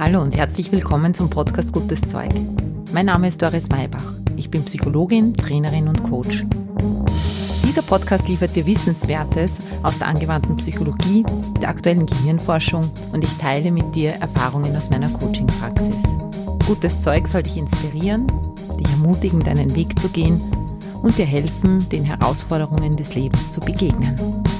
Hallo und herzlich willkommen zum Podcast Gutes Zeug. Mein Name ist Doris Maybach. Ich bin Psychologin, Trainerin und Coach. Dieser Podcast liefert dir Wissenswertes aus der angewandten Psychologie, der aktuellen Gehirnforschung und ich teile mit dir Erfahrungen aus meiner Coaching-Praxis. Gutes Zeug soll dich inspirieren, dich ermutigen, deinen Weg zu gehen und dir helfen, den Herausforderungen des Lebens zu begegnen.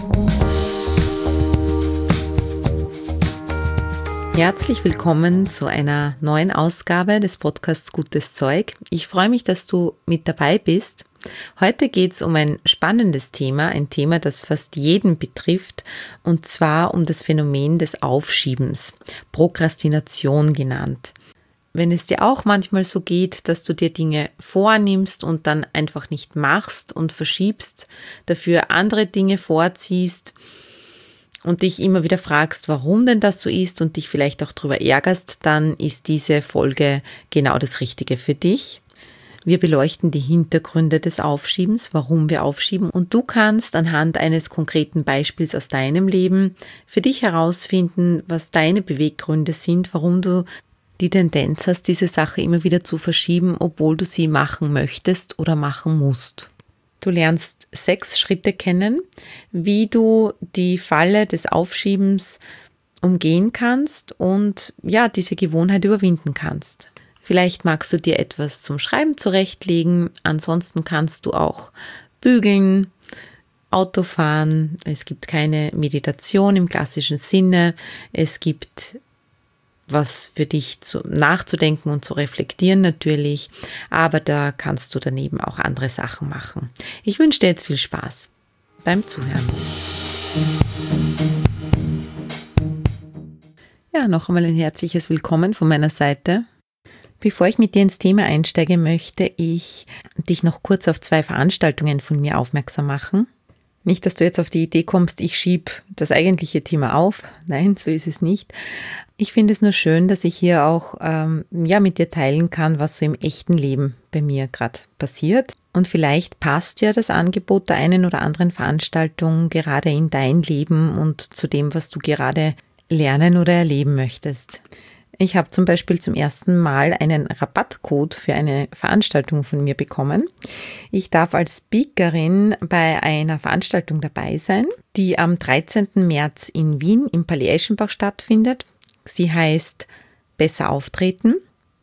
Herzlich willkommen zu einer neuen Ausgabe des Podcasts Gutes Zeug. Ich freue mich, dass du mit dabei bist. Heute geht es um ein spannendes Thema, ein Thema, das fast jeden betrifft, und zwar um das Phänomen des Aufschiebens, Prokrastination genannt. Wenn es dir auch manchmal so geht, dass du dir Dinge vornimmst und dann einfach nicht machst und verschiebst, dafür andere Dinge vorziehst, und dich immer wieder fragst, warum denn das so ist und dich vielleicht auch darüber ärgerst, dann ist diese Folge genau das Richtige für dich. Wir beleuchten die Hintergründe des Aufschiebens, warum wir aufschieben, und du kannst anhand eines konkreten Beispiels aus deinem Leben für dich herausfinden, was deine Beweggründe sind, warum du die Tendenz hast, diese Sache immer wieder zu verschieben, obwohl du sie machen möchtest oder machen musst. Du lernst 6 Schritte kennen, wie du die Falle des Aufschiebens umgehen kannst und diese Gewohnheit überwinden kannst. Vielleicht magst du dir etwas zum Schreiben zurechtlegen, ansonsten kannst du auch bügeln, Auto fahren. Es gibt keine Meditation im klassischen Sinne, es gibt was für dich nachzudenken und zu reflektieren natürlich, aber da kannst du daneben auch andere Sachen machen. Ich wünsche dir jetzt viel Spaß beim Zuhören. Ja, noch einmal ein herzliches Willkommen von meiner Seite. Bevor ich mit dir ins Thema einsteige, möchte ich dich noch kurz auf 2 Veranstaltungen von mir aufmerksam machen. Nicht, dass du jetzt auf die Idee kommst, ich schiebe das eigentliche Thema auf. Nein, so ist es nicht. Ich finde es nur schön, dass ich hier auch mit dir teilen kann, was so im echten Leben bei mir gerade passiert. Und vielleicht passt ja das Angebot der einen oder anderen Veranstaltung gerade in dein Leben und zu dem, was du gerade lernen oder erleben möchtest. Ich habe zum Beispiel zum ersten Mal einen Rabattcode für eine Veranstaltung von mir bekommen. Ich darf als Speakerin bei einer Veranstaltung dabei sein, die am 13. März in Wien im Palais Eschenbach stattfindet. Sie heißt Besser auftreten.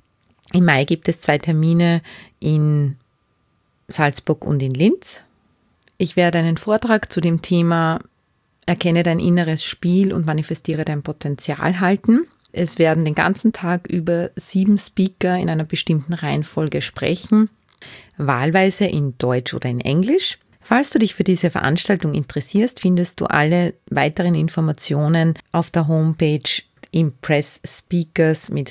Im Mai gibt es 2 Termine in Salzburg und in Linz. Ich werde einen Vortrag zu dem Thema Erkenne dein inneres Spiel und manifestiere dein Potenzial halten. Es werden den ganzen Tag über 7 Speaker in einer bestimmten Reihenfolge sprechen, wahlweise in Deutsch oder in Englisch. Falls du dich für diese Veranstaltung interessierst, findest du alle weiteren Informationen auf der Homepage impressspeakers mit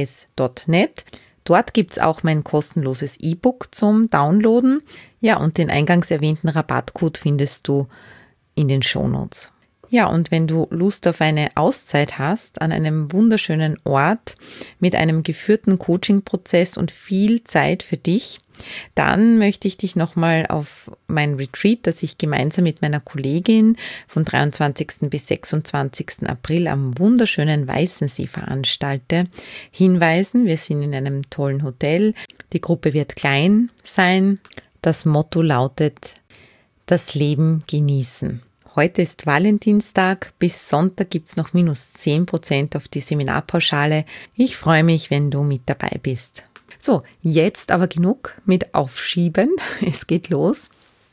2s.net. Dort gibt es auch mein kostenloses E-Book zum Downloaden. Ja, und den eingangs erwähnten Rabattcode findest du in den Shownotes. Ja, und wenn du Lust auf eine Auszeit hast, an einem wunderschönen Ort mit einem geführten Coaching-Prozess und viel Zeit für dich, dann möchte ich dich nochmal auf mein Retreat, das ich gemeinsam mit meiner Kollegin von 23. bis 26. April am wunderschönen Weißensee veranstalte, hinweisen. Wir sind in einem tollen Hotel. Die Gruppe wird klein sein. Das Motto lautet: Das Leben genießen. Heute ist Valentinstag, bis Sonntag gibt es noch -10% auf die Seminarpauschale. Ich freue mich, wenn du mit dabei bist. So, jetzt aber genug mit Aufschieben. Es geht los.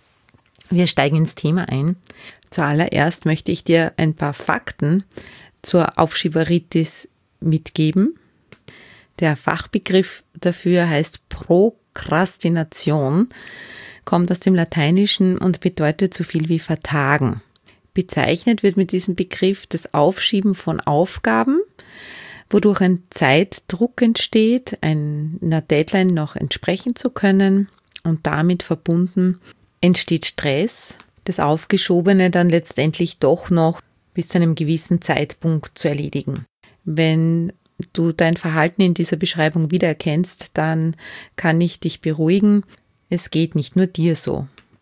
Wir steigen ins Thema ein. Zuallererst möchte ich dir ein paar Fakten zur Aufschieberitis mitgeben. Der Fachbegriff dafür heißt Prokrastination, kommt aus dem Lateinischen und bedeutet so viel wie vertagen. Bezeichnet wird mit diesem Begriff das Aufschieben von Aufgaben, wodurch ein Zeitdruck entsteht, einer Deadline noch entsprechen zu können, und damit verbunden entsteht Stress, das Aufgeschobene dann letztendlich doch noch bis zu einem gewissen Zeitpunkt zu erledigen. Wenn du dein Verhalten in dieser Beschreibung wiedererkennst, dann kann ich dich beruhigen, es geht nicht nur dir so.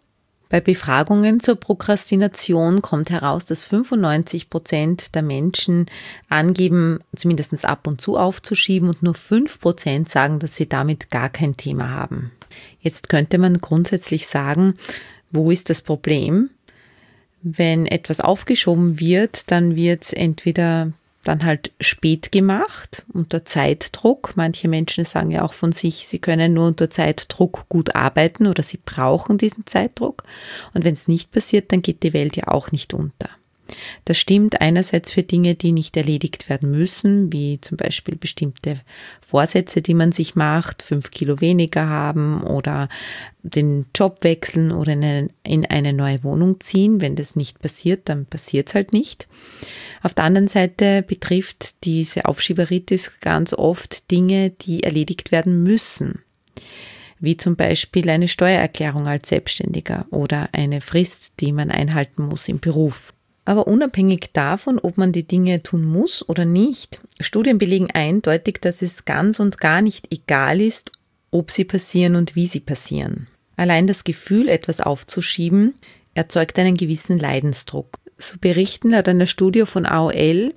Bei Befragungen zur Prokrastination kommt heraus, dass 95% der Menschen angeben, zumindest ab und zu aufzuschieben und nur 5% sagen, dass sie damit gar kein Thema haben. Jetzt könnte man grundsätzlich sagen, wo ist das Problem? Wenn etwas aufgeschoben wird, dann wird es entweder dann halt spät gemacht, unter Zeitdruck. Manche Menschen sagen ja auch von sich, sie können nur unter Zeitdruck gut arbeiten oder sie brauchen diesen Zeitdruck. Und wenn es nicht passiert, dann geht die Welt ja auch nicht unter. Das stimmt einerseits für Dinge, die nicht erledigt werden müssen, wie zum Beispiel bestimmte Vorsätze, die man sich macht, 5 Kilo weniger haben oder den Job wechseln oder in eine neue Wohnung ziehen. Wenn das nicht passiert, dann passiert es halt nicht. Auf der anderen Seite betrifft diese Aufschieberitis ganz oft Dinge, die erledigt werden müssen, wie zum Beispiel eine Steuererklärung als Selbstständiger oder eine Frist, die man einhalten muss im Beruf. Aber unabhängig davon, ob man die Dinge tun muss oder nicht, Studien belegen eindeutig, dass es ganz und gar nicht egal ist, ob sie passieren und wie sie passieren. Allein das Gefühl, etwas aufzuschieben, erzeugt einen gewissen Leidensdruck. So berichten laut einer Studie von AOL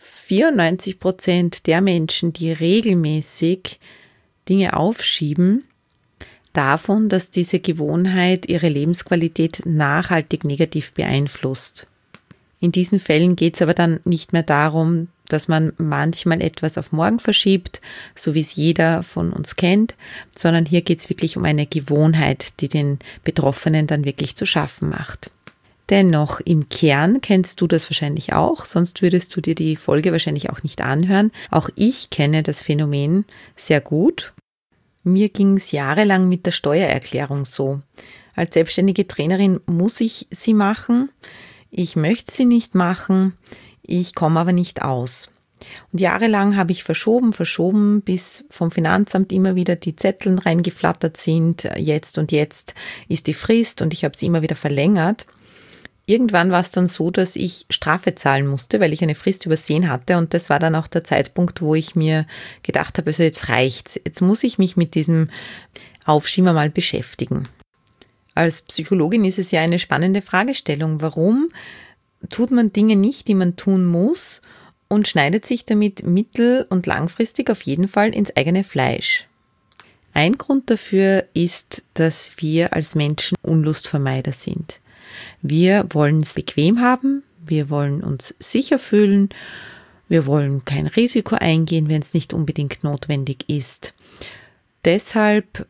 94% der Menschen, die regelmäßig Dinge aufschieben, davon, dass diese Gewohnheit ihre Lebensqualität nachhaltig negativ beeinflusst. In diesen Fällen geht es aber dann nicht mehr darum, dass man manchmal etwas auf morgen verschiebt, so wie es jeder von uns kennt, sondern hier geht es wirklich um eine Gewohnheit, die den Betroffenen dann wirklich zu schaffen macht. Dennoch, im Kern kennst du das wahrscheinlich auch, sonst würdest du dir die Folge wahrscheinlich auch nicht anhören. Auch ich kenne das Phänomen sehr gut. Mir ging es jahrelang mit der Steuererklärung so. Als selbstständige Trainerin muss ich sie machen. Ich möchte sie nicht machen, ich komme aber nicht aus. Und jahrelang habe ich verschoben, bis vom Finanzamt immer wieder die Zettel reingeflattert sind. Jetzt ist die Frist und ich habe sie immer wieder verlängert. Irgendwann war es dann so, dass ich Strafe zahlen musste, weil ich eine Frist übersehen hatte. Und das war dann auch der Zeitpunkt, wo ich mir gedacht habe, also jetzt reicht's. Jetzt muss ich mich mit diesem Aufschieben mal beschäftigen. Als Psychologin ist es ja eine spannende Fragestellung. Warum tut man Dinge nicht, die man tun muss und schneidet sich damit mittel- und langfristig auf jeden Fall ins eigene Fleisch? Ein Grund dafür ist, dass wir als Menschen Unlustvermeider sind. Wir wollen es bequem haben, wir wollen uns sicher fühlen, wir wollen kein Risiko eingehen, wenn es nicht unbedingt notwendig ist. Deshalb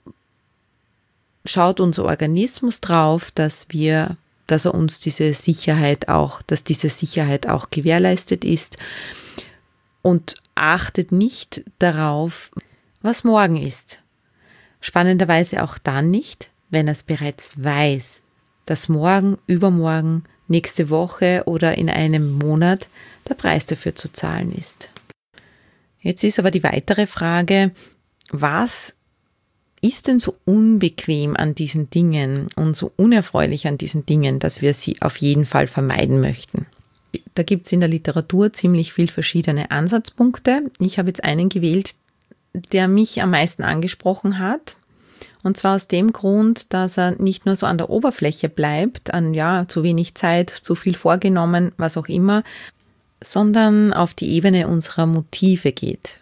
schaut unser Organismus drauf, dass diese Sicherheit auch gewährleistet ist und achtet nicht darauf, was morgen ist. Spannenderweise auch dann nicht, wenn er es bereits weiß, dass morgen, übermorgen, nächste Woche oder in einem Monat der Preis dafür zu zahlen ist. Jetzt ist aber die weitere Frage, was ist denn so unbequem an diesen Dingen und so unerfreulich an diesen Dingen, dass wir sie auf jeden Fall vermeiden möchten? Da gibt es in der Literatur ziemlich viel verschiedene Ansatzpunkte. Ich habe jetzt einen gewählt, der mich am meisten angesprochen hat. Und zwar aus dem Grund, dass er nicht nur so an der Oberfläche bleibt, zu wenig Zeit, zu viel vorgenommen, was auch immer, sondern auf die Ebene unserer Motive geht.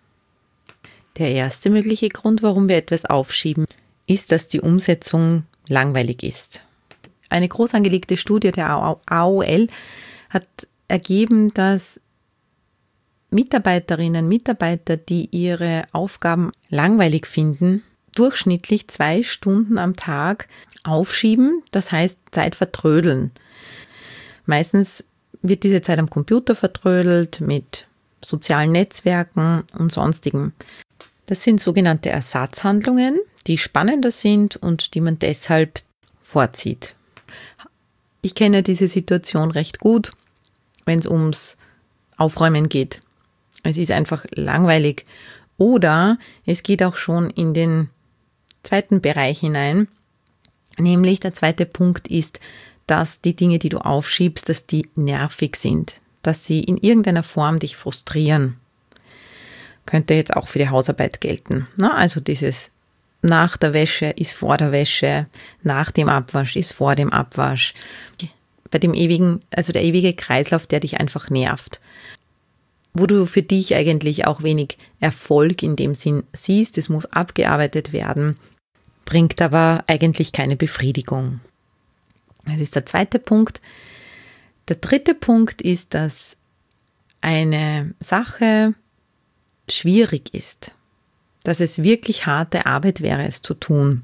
Der erste mögliche Grund, warum wir etwas aufschieben, ist, dass die Umsetzung langweilig ist. Eine groß angelegte Studie der AOL hat ergeben, dass Mitarbeiterinnen und Mitarbeiter, die ihre Aufgaben langweilig finden, durchschnittlich 2 Stunden am Tag aufschieben, das heißt Zeit vertrödeln. Meistens wird diese Zeit am Computer vertrödelt mit sozialen Netzwerken und Sonstigem. Das sind sogenannte Ersatzhandlungen, die spannender sind und die man deshalb vorzieht. Ich kenne diese Situation recht gut, wenn es ums Aufräumen geht. Es ist einfach langweilig. Oder es geht auch schon in den zweiten Bereich hinein, nämlich der zweite Punkt ist, dass die Dinge, die du aufschiebst, dass die nervig sind, dass sie in irgendeiner Form dich frustrieren. Könnte jetzt auch für die Hausarbeit gelten. Also dieses nach der Wäsche ist vor der Wäsche, nach dem Abwasch ist vor dem Abwasch. Bei dem der ewige Kreislauf, der dich einfach nervt. Wo du für dich eigentlich auch wenig Erfolg in dem Sinn siehst, es muss abgearbeitet werden, bringt aber eigentlich keine Befriedigung. Das ist der zweite Punkt. Der dritte Punkt ist, dass eine Sache schwierig ist, dass es wirklich harte Arbeit wäre, es zu tun.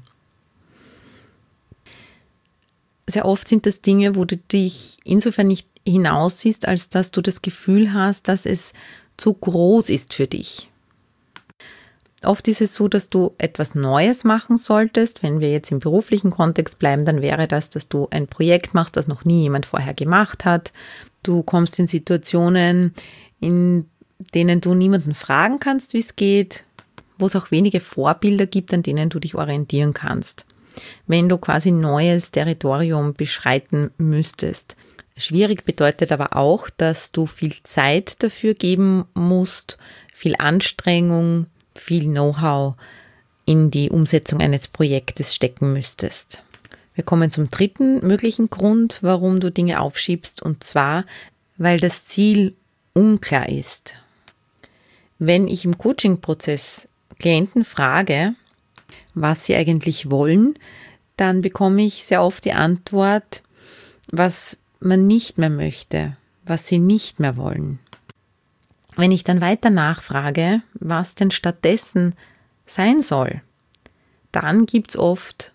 Sehr oft sind das Dinge, wo du dich insofern nicht hinaussiehst, als dass du das Gefühl hast, dass es zu groß ist für dich. Oft ist es so, dass du etwas Neues machen solltest. Wenn wir jetzt im beruflichen Kontext bleiben, dann wäre das, dass du ein Projekt machst, das noch nie jemand vorher gemacht hat. Du kommst in Situationen, in denen du niemanden fragen kannst, wie es geht, wo es auch wenige Vorbilder gibt, an denen du dich orientieren kannst. Wenn du quasi neues Territorium beschreiten müsstest. Schwierig bedeutet aber auch, dass du viel Zeit dafür geben musst, viel Anstrengung, viel Know-how in die Umsetzung eines Projektes stecken müsstest. Wir kommen zum dritten möglichen Grund, warum du Dinge aufschiebst, und zwar, weil das Ziel unklar ist. Wenn ich im Coaching-Prozess Klienten frage, was sie eigentlich wollen, dann bekomme ich sehr oft die Antwort, was man nicht mehr möchte, was sie nicht mehr wollen. Wenn ich dann weiter nachfrage, was denn stattdessen sein soll, dann gibt es oft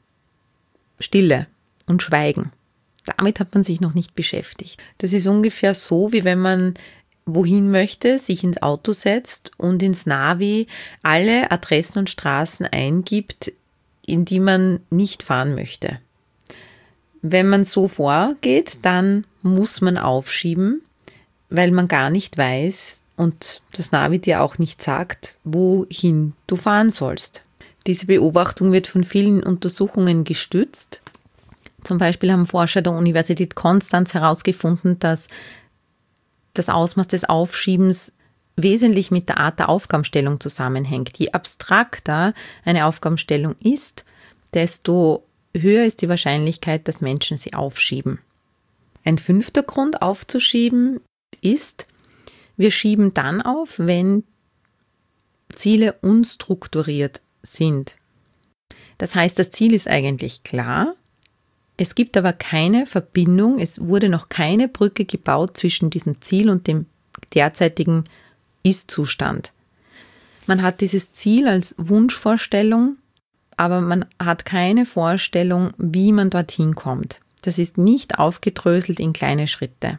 Stille und Schweigen. Damit hat man sich noch nicht beschäftigt. Das ist ungefähr so, wie wenn man wohin möchte, sich ins Auto setzt und ins Navi alle Adressen und Straßen eingibt, in die man nicht fahren möchte. Wenn man so vorgeht, dann muss man aufschieben, weil man gar nicht weiß und das Navi dir auch nicht sagt, wohin du fahren sollst. Diese Beobachtung wird von vielen Untersuchungen gestützt. Zum Beispiel haben Forscher der Universität Konstanz herausgefunden, dass das Ausmaß des Aufschiebens wesentlich mit der Art der Aufgabenstellung zusammenhängt. Je abstrakter eine Aufgabenstellung ist, desto höher ist die Wahrscheinlichkeit, dass Menschen sie aufschieben. Ein fünfter Grund aufzuschieben ist, wir schieben dann auf, wenn Ziele unstrukturiert sind. Das heißt, das Ziel ist eigentlich klar, es gibt aber keine Verbindung, es wurde noch keine Brücke gebaut zwischen diesem Ziel und dem derzeitigen Ist-Zustand. Man hat dieses Ziel als Wunschvorstellung, aber man hat keine Vorstellung, wie man dorthin kommt. Das ist nicht aufgedröselt in kleine Schritte.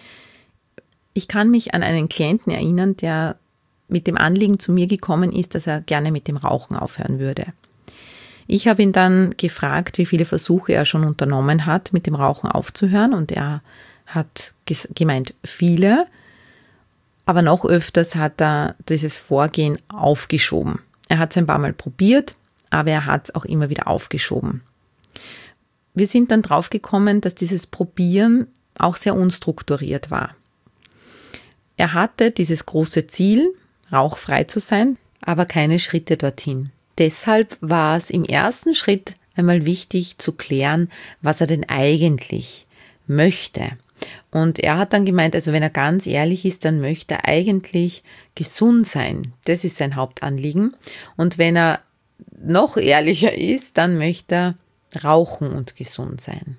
Ich kann mich an einen Klienten erinnern, der mit dem Anliegen zu mir gekommen ist, dass er gerne mit dem Rauchen aufhören würde. Ich habe ihn dann gefragt, wie viele Versuche er schon unternommen hat, mit dem Rauchen aufzuhören, und er hat gemeint, viele, aber noch öfters hat er dieses Vorgehen aufgeschoben. Er hat es ein paar Mal probiert, aber er hat es auch immer wieder aufgeschoben. Wir sind dann drauf gekommen, dass dieses Probieren auch sehr unstrukturiert war. Er hatte dieses große Ziel, rauchfrei zu sein, aber keine Schritte dorthin. Deshalb war es im ersten Schritt einmal wichtig zu klären, was er denn eigentlich möchte. Und er hat dann gemeint, also wenn er ganz ehrlich ist, dann möchte er eigentlich gesund sein. Das ist sein Hauptanliegen. Und wenn er noch ehrlicher ist, dann möchte er rauchen und gesund sein.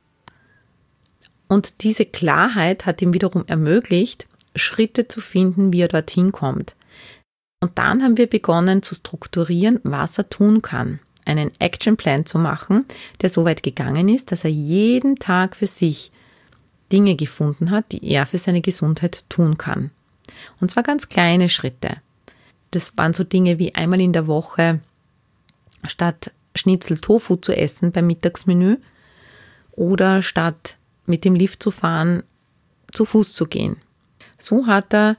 Und diese Klarheit hat ihm wiederum ermöglicht, Schritte zu finden, wie er dorthin kommt. Und dann haben wir begonnen zu strukturieren, was er tun kann. Einen Actionplan zu machen, der so weit gegangen ist, dass er jeden Tag für sich Dinge gefunden hat, die er für seine Gesundheit tun kann. Und zwar ganz kleine Schritte. Das waren so Dinge wie einmal in der Woche statt Schnitzel Tofu zu essen beim Mittagsmenü oder statt mit dem Lift zu fahren, zu Fuß zu gehen. So hat er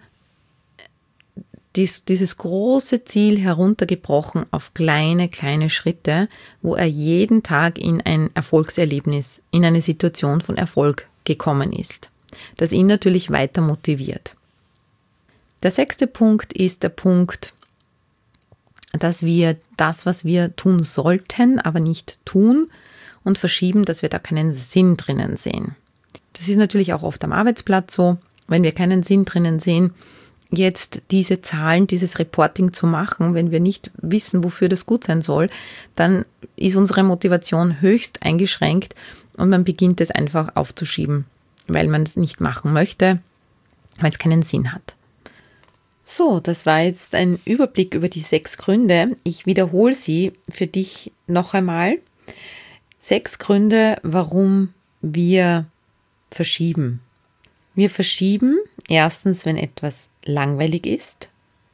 dieses große Ziel heruntergebrochen auf kleine Schritte, wo er jeden Tag in ein Erfolgserlebnis, in eine Situation von Erfolg gekommen ist, das ihn natürlich weiter motiviert. Der 6. Punkt ist der Punkt, dass wir das, was wir tun sollten, aber nicht tun und verschieben, dass wir da keinen Sinn drinnen sehen. Das ist natürlich auch oft am Arbeitsplatz so, wenn wir keinen Sinn drinnen sehen, jetzt diese Zahlen, dieses Reporting zu machen, wenn wir nicht wissen, wofür das gut sein soll, dann ist unsere Motivation höchst eingeschränkt und man beginnt es einfach aufzuschieben, weil man es nicht machen möchte, weil es keinen Sinn hat. So, das war jetzt ein Überblick über die 6 Gründe. Ich wiederhole sie für dich noch einmal. 6 Gründe, warum wir verschieben. Wir verschieben erstens, wenn etwas langweilig ist,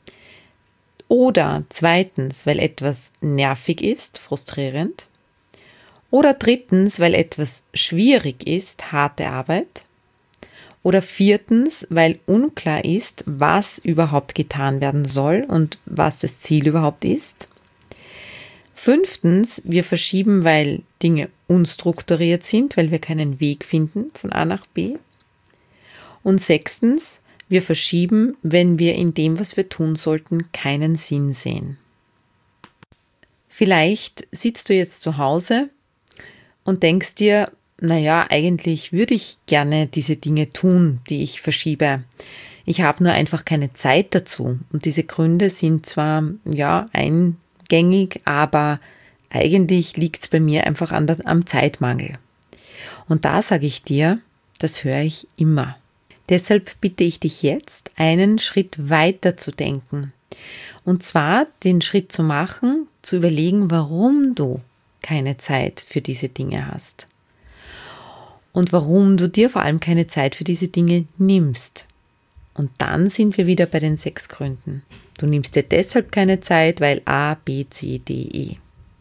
oder zweitens, weil etwas nervig ist, frustrierend, oder drittens, weil etwas schwierig ist, harte Arbeit, oder viertens, weil unklar ist, was überhaupt getan werden soll und was das Ziel überhaupt ist. Fünftens, wir verschieben, weil Dinge unstrukturiert sind, weil wir keinen Weg finden von A nach B. Und sechstens, wir verschieben, wenn wir in dem, was wir tun sollten, keinen Sinn sehen. Vielleicht sitzt du jetzt zu Hause und denkst dir, naja, eigentlich würde ich gerne diese Dinge tun, die ich verschiebe. Ich habe nur einfach keine Zeit dazu. Und diese Gründe sind zwar eingängig, aber eigentlich liegt es bei mir einfach am Zeitmangel. Und da sage ich dir, das höre ich immer. Deshalb bitte ich dich jetzt, einen Schritt weiter zu denken. Und zwar den Schritt zu machen, zu überlegen, warum du keine Zeit für diese Dinge hast. Und warum du dir vor allem keine Zeit für diese Dinge nimmst. Und dann sind wir wieder bei den 6 Gründen. Du nimmst dir deshalb keine Zeit, weil A, B, C, D, E.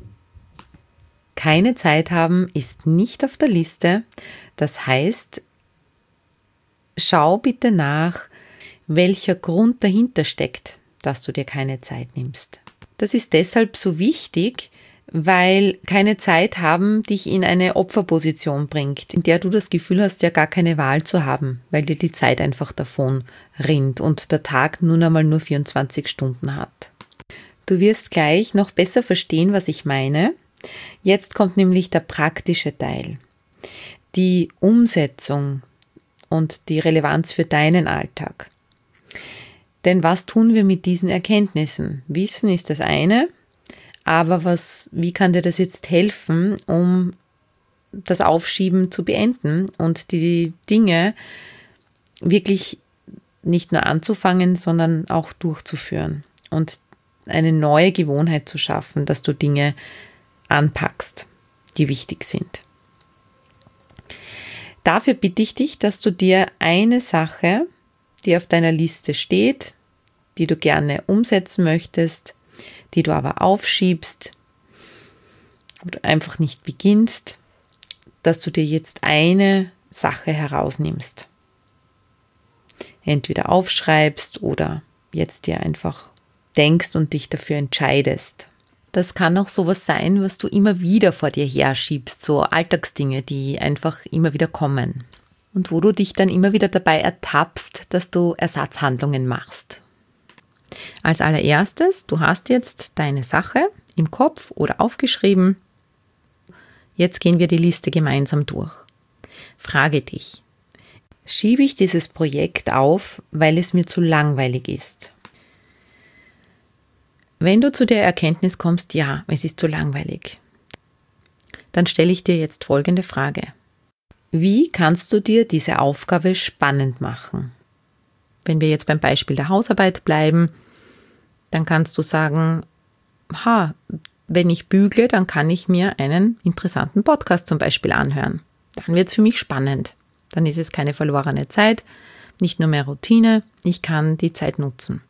Keine Zeit haben ist nicht auf der Liste. Das heißt, schau bitte nach, welcher Grund dahinter steckt, dass du dir keine Zeit nimmst. Das ist deshalb so wichtig, weil keine Zeit haben dich in eine Opferposition bringt, in der du das Gefühl hast, ja gar keine Wahl zu haben, weil dir die Zeit einfach davon rinnt und der Tag nun einmal nur 24 Stunden hat. Du wirst gleich noch besser verstehen, was ich meine. Jetzt kommt nämlich der praktische Teil, die Umsetzung und die Relevanz für deinen Alltag. Denn was tun wir mit diesen Erkenntnissen? Wissen ist das eine, aber wie kann dir das jetzt helfen, um das Aufschieben zu beenden und die Dinge wirklich nicht nur anzufangen, sondern auch durchzuführen und eine neue Gewohnheit zu schaffen, dass du Dinge anpackst, die wichtig sind. Dafür bitte ich dich, dass du dir eine Sache, die auf deiner Liste steht, die du gerne umsetzen möchtest, die du aber aufschiebst oder einfach nicht beginnst, dass du dir jetzt eine Sache herausnimmst. Entweder aufschreibst oder jetzt dir einfach denkst und dich dafür entscheidest. Das kann auch sowas sein, was du immer wieder vor dir herschiebst, so Alltagsdinge, die einfach immer wieder kommen. Und wo du dich dann immer wieder dabei ertappst, dass du Ersatzhandlungen machst. Als allererstes, du hast jetzt deine Sache im Kopf oder aufgeschrieben. Jetzt gehen wir die Liste gemeinsam durch. Frage dich, schiebe ich dieses Projekt auf, weil es mir zu langweilig ist? Wenn du zu der Erkenntnis kommst, ja, es ist zu langweilig, dann stelle ich dir jetzt folgende Frage. Wie kannst du dir diese Aufgabe spannend machen? Wenn wir jetzt beim Beispiel der Hausarbeit bleiben, dann kannst du sagen, wenn ich bügle, dann kann ich mir einen interessanten Podcast zum Beispiel anhören. Dann wird es für mich spannend. Dann ist es keine verlorene Zeit, nicht nur mehr Routine, ich kann die Zeit nutzen.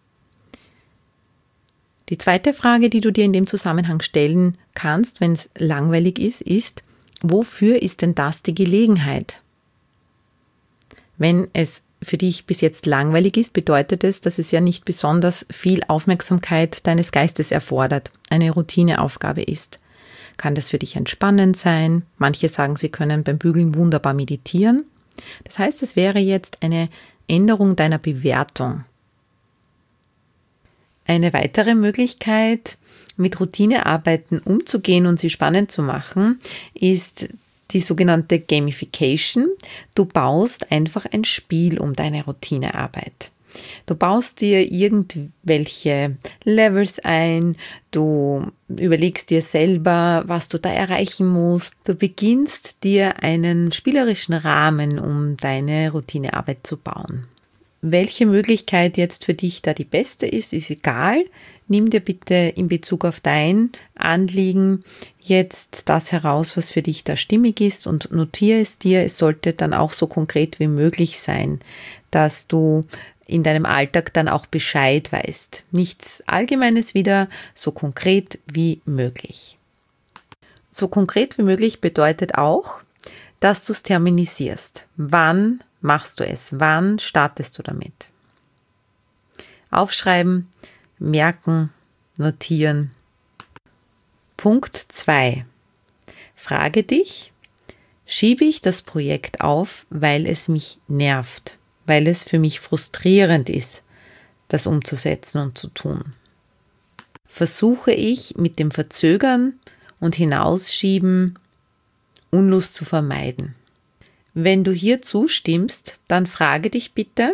Die zweite Frage, die du dir in dem Zusammenhang stellen kannst, wenn es langweilig ist, wofür ist denn das die Gelegenheit? Wenn es für dich bis jetzt langweilig ist, bedeutet es, dass es ja nicht besonders viel Aufmerksamkeit deines Geistes erfordert, eine Routineaufgabe ist. Kann das für dich entspannend sein? Manche sagen, sie können beim Bügeln wunderbar meditieren. Das heißt, es wäre jetzt eine Änderung deiner Bewertung. Eine weitere Möglichkeit, mit Routinearbeiten umzugehen und sie spannend zu machen, ist die sogenannte Gamification. Du baust einfach ein Spiel um deine Routinearbeit. Du baust dir irgendwelche Levels ein, du überlegst dir selber, was du da erreichen musst. Du beginnst dir einen spielerischen Rahmen um deine Routinearbeit zu bauen. Welche Möglichkeit jetzt für dich da die beste ist egal. Nimm dir bitte in Bezug auf dein Anliegen jetzt das heraus, was für dich da stimmig ist und notiere es dir. Es sollte dann auch so konkret wie möglich sein, dass du in deinem Alltag dann auch Bescheid weißt. Nichts Allgemeines wieder, so konkret wie möglich. So konkret wie möglich bedeutet auch, dass du es terminisierst. Wann machst du es? Wann startest du damit? Aufschreiben, merken, notieren. Punkt 2. Frage dich, schiebe ich das Projekt auf, weil es mich nervt, weil es für mich frustrierend ist, das umzusetzen und zu tun? Versuche ich mit dem Verzögern und Hinausschieben Unlust zu vermeiden? Wenn du hier zustimmst, dann frage dich bitte,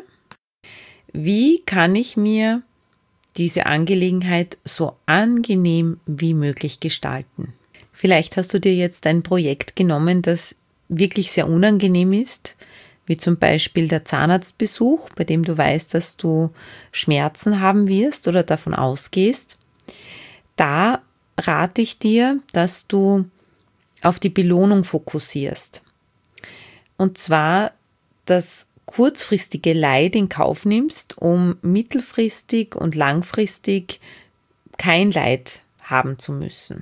wie kann ich mir diese Angelegenheit so angenehm wie möglich gestalten? Vielleicht hast du dir jetzt ein Projekt genommen, das wirklich sehr unangenehm ist, wie zum Beispiel der Zahnarztbesuch, bei dem du weißt, dass du Schmerzen haben wirst oder davon ausgehst. Da rate ich dir, dass du auf die Belohnung fokussierst. Und zwar das kurzfristige Leid in Kauf nimmst, um mittelfristig und langfristig kein Leid haben zu müssen.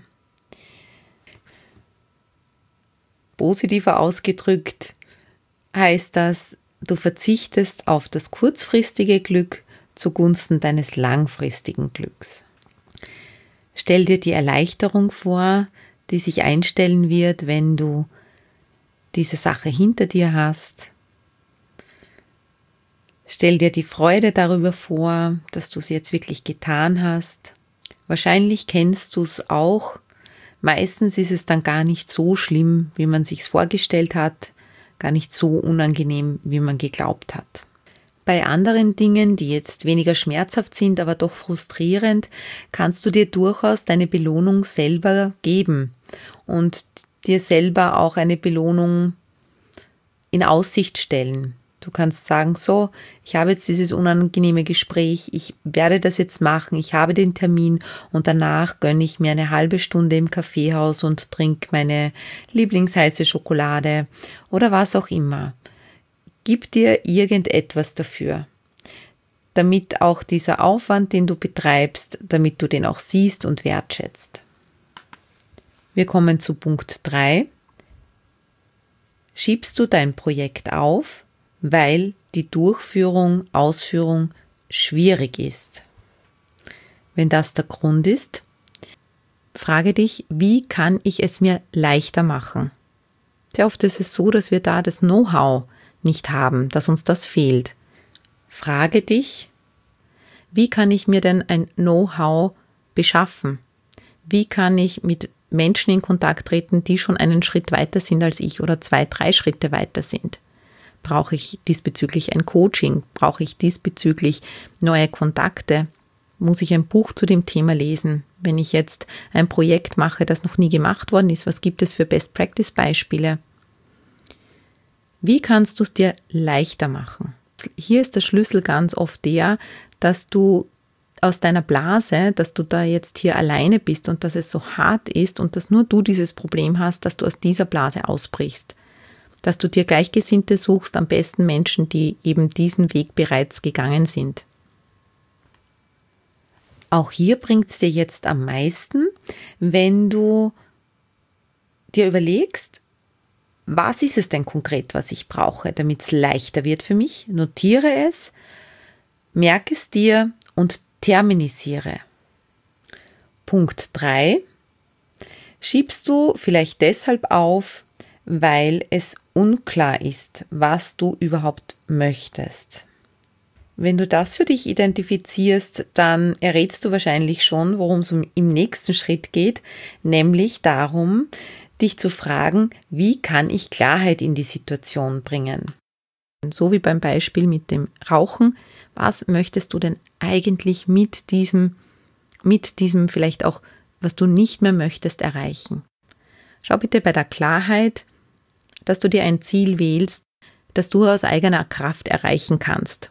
Positiver ausgedrückt heißt das, du verzichtest auf das kurzfristige Glück zugunsten deines langfristigen Glücks. Stell dir die Erleichterung vor, die sich einstellen wird, wenn du diese Sache hinter dir hast. Stell dir die Freude darüber vor, dass du es jetzt wirklich getan hast. Wahrscheinlich kennst du es auch. Meistens ist es dann gar nicht so schlimm, wie man sich's vorgestellt hat, gar nicht so unangenehm, wie man geglaubt hat. Bei anderen Dingen, die jetzt weniger schmerzhaft sind, aber doch frustrierend, kannst du dir durchaus deine Belohnung selber geben und dir selber auch eine Belohnung in Aussicht stellen. Du kannst sagen, so, ich habe jetzt dieses unangenehme Gespräch, ich werde das jetzt machen, ich habe den Termin und danach gönne ich mir eine halbe Stunde im Kaffeehaus und trinke meine lieblingsheiße Schokolade oder was auch immer. Gib dir irgendetwas dafür, damit auch dieser Aufwand, den du betreibst, damit du den auch siehst und wertschätzt. Wir kommen zu Punkt 3. Schiebst du dein Projekt auf, weil die Ausführung schwierig ist? Wenn das der Grund ist, frage dich, wie kann ich es mir leichter machen? Sehr oft ist es so, dass wir da das Know-how nicht haben, dass uns das fehlt. Frage dich, wie kann ich mir denn ein Know-how beschaffen? Wie kann ich mit Menschen in Kontakt treten, die schon einen Schritt weiter sind als ich oder 2, 3 Schritte weiter sind? Brauche ich diesbezüglich ein Coaching? Brauche ich diesbezüglich neue Kontakte? Muss ich ein Buch zu dem Thema lesen? Wenn ich jetzt ein Projekt mache, das noch nie gemacht worden ist, was gibt es für Best-Practice-Beispiele? Wie kannst du es dir leichter machen? Hier ist der Schlüssel ganz oft der, dass du aus deiner Blase, dass du da jetzt hier alleine bist und dass es so hart ist und dass nur du dieses Problem hast, dass du aus dieser Blase ausbrichst. Dass du dir Gleichgesinnte suchst, am besten Menschen, die eben diesen Weg bereits gegangen sind. Auch hier bringt es dir jetzt am meisten, wenn du dir überlegst, was ist es denn konkret, was ich brauche, damit es leichter wird für mich? Notiere es, merke es dir und terminisiere. Punkt 3. Schiebst du vielleicht deshalb auf, weil es unklar ist, was du überhaupt möchtest. Wenn du das für dich identifizierst, dann errätst du wahrscheinlich schon, worum es im nächsten Schritt geht, nämlich darum, dich zu fragen, wie kann ich Klarheit in die Situation bringen? So wie beim Beispiel mit dem Rauchen, was möchtest du denn eigentlich mit diesem vielleicht auch, was du nicht mehr möchtest, erreichen? Schau bitte bei der Klarheit, dass du dir ein Ziel wählst, das du aus eigener Kraft erreichen kannst.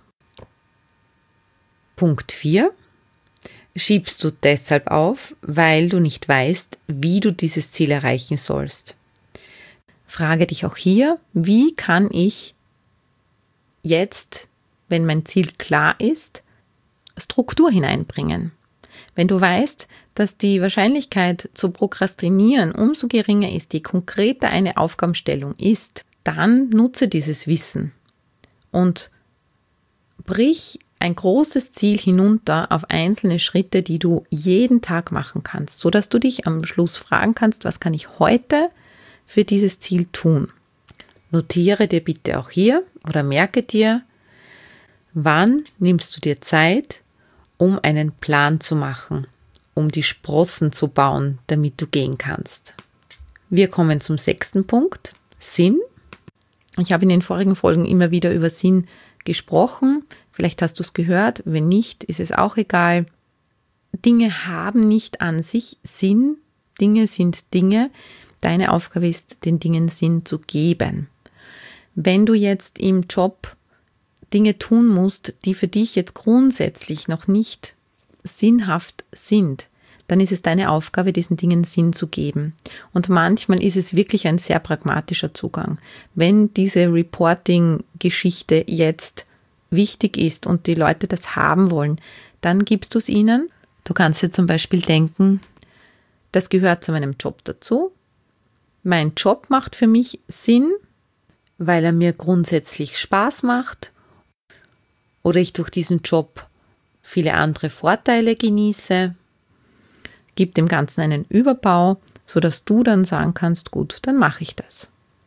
Punkt 4. Schiebst du deshalb auf, weil du nicht weißt, wie du dieses Ziel erreichen sollst. Frage dich auch hier, wie kann ich jetzt, wenn mein Ziel klar ist, Struktur hineinbringen? Wenn du weißt, dass die Wahrscheinlichkeit zu prokrastinieren umso geringer ist, je konkreter eine Aufgabenstellung ist, dann nutze dieses Wissen und brich ein großes Ziel hinunter auf einzelne Schritte, die du jeden Tag machen kannst, sodass du dich am Schluss fragen kannst, was kann ich heute für dieses Ziel tun? Notiere dir bitte auch hier oder merke dir, wann nimmst du dir Zeit, um einen Plan zu machen, um die Sprossen zu bauen, damit du gehen kannst. Wir kommen zum 6. Punkt, Sinn. Ich habe in den vorigen Folgen immer wieder über Sinn gesprochen. Vielleicht hast du es gehört, wenn nicht, ist es auch egal. Dinge haben nicht an sich Sinn, Dinge sind Dinge. Deine Aufgabe ist, den Dingen Sinn zu geben. Wenn du jetzt im Job Dinge tun musst, die für dich jetzt grundsätzlich noch nicht sinnhaft sind, dann ist es deine Aufgabe, diesen Dingen Sinn zu geben. Und manchmal ist es wirklich ein sehr pragmatischer Zugang. Wenn diese Reporting-Geschichte jetzt wichtig ist und die Leute das haben wollen, dann gibst du es ihnen. Du kannst dir zum Beispiel denken, das gehört zu meinem Job dazu. Mein Job macht für mich Sinn, weil er mir grundsätzlich Spaß macht oder ich durch diesen Job viele andere Vorteile genieße. Gib dem Ganzen einen Überbau, sodass du dann sagen kannst, gut, dann mache ich das.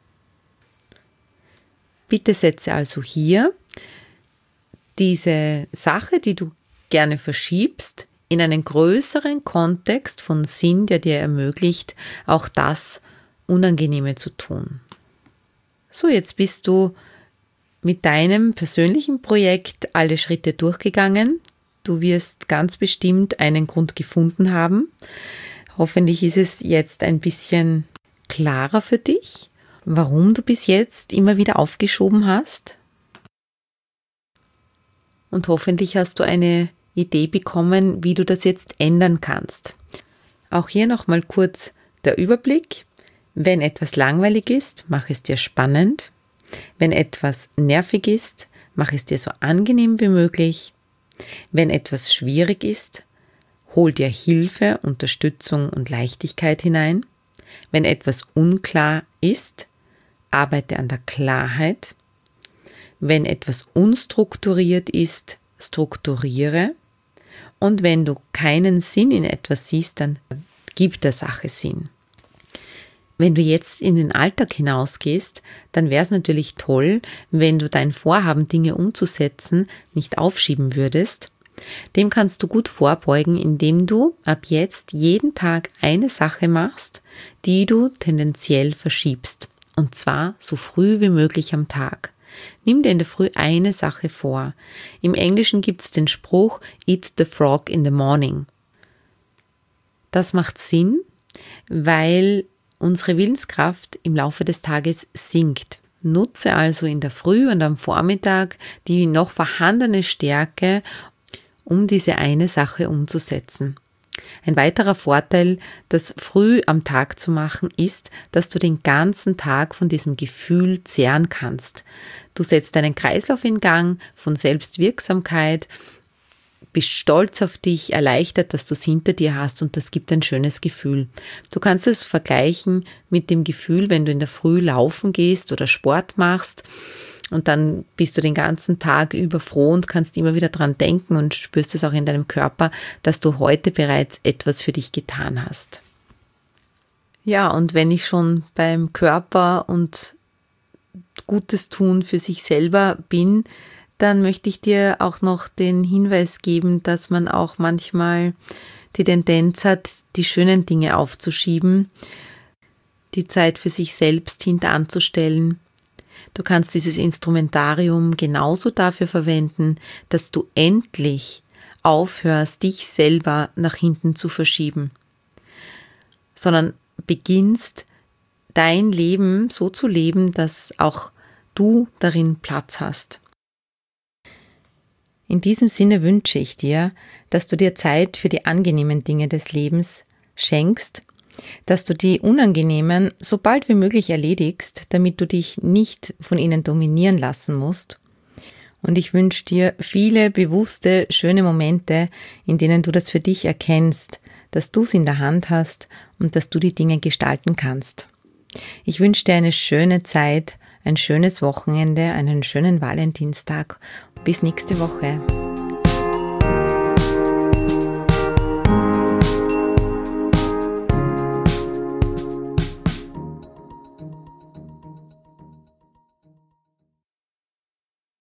Bitte setze also hier diese Sache, die du gerne verschiebst, in einen größeren Kontext von Sinn, der dir ermöglicht, auch das Unangenehme zu tun. So, jetzt bist du mit deinem persönlichen Projekt alle Schritte durchgegangen. Du wirst ganz bestimmt einen Grund gefunden haben. Hoffentlich ist es jetzt ein bisschen klarer für dich, warum du bis jetzt immer wieder aufgeschoben hast. Und hoffentlich hast du eine Idee bekommen, wie du das jetzt ändern kannst. Auch hier nochmal kurz der Überblick. Wenn etwas langweilig ist, mach es dir spannend. Wenn etwas nervig ist, mach es dir so angenehm wie möglich. Wenn etwas schwierig ist, hol dir Hilfe, Unterstützung und Leichtigkeit hinein. Wenn etwas unklar ist, arbeite an der Klarheit. Wenn etwas unstrukturiert ist, strukturiere. Und wenn du keinen Sinn in etwas siehst, dann gib der Sache Sinn. Wenn du jetzt in den Alltag hinausgehst, dann wäre es natürlich toll, wenn du dein Vorhaben, Dinge umzusetzen, nicht aufschieben würdest. Dem kannst du gut vorbeugen, indem du ab jetzt jeden Tag eine Sache machst, die du tendenziell verschiebst. Und zwar so früh wie möglich am Tag. Nimm dir in der Früh eine Sache vor. Im Englischen gibt es den Spruch, eat the frog in the morning. Das macht Sinn, weil unsere Willenskraft im Laufe des Tages sinkt. Nutze also in der Früh und am Vormittag die noch vorhandene Stärke, um diese eine Sache umzusetzen. Ein weiterer Vorteil, das früh am Tag zu machen, ist, dass du den ganzen Tag von diesem Gefühl zehren kannst. Du setzt einen Kreislauf in Gang von Selbstwirksamkeit, bist stolz auf dich, erleichtert, dass du es hinter dir hast und das gibt ein schönes Gefühl. Du kannst es vergleichen mit dem Gefühl, wenn du in der Früh laufen gehst oder Sport machst und dann bist du den ganzen Tag über froh und kannst immer wieder dran denken und spürst es auch in deinem Körper, dass du heute bereits etwas für dich getan hast. Ja, und wenn ich schon beim Körper und Gutes tun für sich selber bin, dann möchte ich dir auch noch den Hinweis geben, dass man auch manchmal die Tendenz hat, die schönen Dinge aufzuschieben, die Zeit für sich selbst hintanzustellen. Du kannst dieses Instrumentarium genauso dafür verwenden, dass du endlich aufhörst, dich selber nach hinten zu verschieben, sondern beginnst, dein Leben so zu leben, dass auch du darin Platz hast. In diesem Sinne wünsche ich dir, dass du dir Zeit für die angenehmen Dinge des Lebens schenkst, dass du die unangenehmen so bald wie möglich erledigst, damit du dich nicht von ihnen dominieren lassen musst. Und ich wünsche dir viele bewusste, schöne Momente, in denen du das für dich erkennst, dass du es in der Hand hast und dass du die Dinge gestalten kannst. Ich wünsche dir eine schöne Zeit, ein schönes Wochenende, einen schönen Valentinstag. Bis nächste Woche.